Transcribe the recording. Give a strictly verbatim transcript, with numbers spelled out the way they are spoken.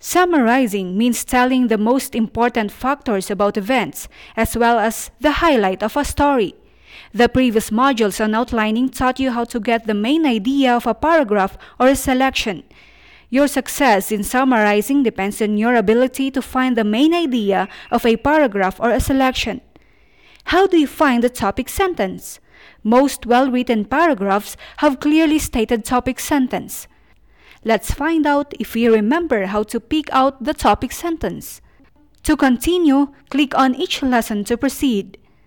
Summarizing means telling the most important factors about events, as well as the highlight of a story. The previous modules on outlining taught you how to get the main idea of a paragraph or a selection. Your success in summarizing depends on your ability to find the main idea of a paragraph or a selection. How do you find the topic sentence? Most well-written paragraphs have clearly stated topic sentence. Let's find out if you remember how to pick out the topic sentence. To continue, click on each lesson to proceed.